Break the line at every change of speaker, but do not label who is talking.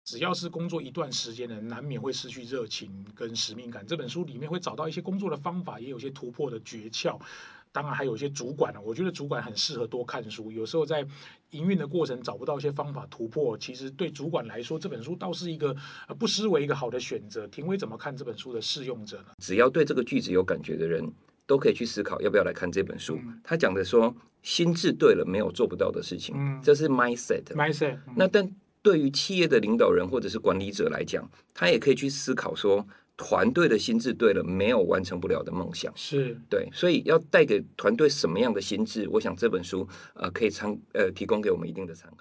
只要是工作一段时间的人，难免会失去热情跟使命感。这本书里面会找到一些工作的方法，也有一些突破的诀窍。当然还有一些主管我觉得主管很适合多看书。有时候在营运的过程找不到一些方法突破，其实对主管来说，这本书倒是一个不失为一个好的选择。廷威怎么看这本书的适用者呢？
只要对这个句子有感觉的人，都可以去思考要不要来看这本书。
嗯
他讲的说，心智对了，没有做不到的事情，
嗯
这是 mindset 嘛。
，mindset，
那但对于企业的领导人或者是管理者来讲，他也可以去思考说，团队的心智对了，没有完成不了的梦想。
是。
对，所以要带给团队什么样的心智，我想这本书可以提供给我们一定的参考。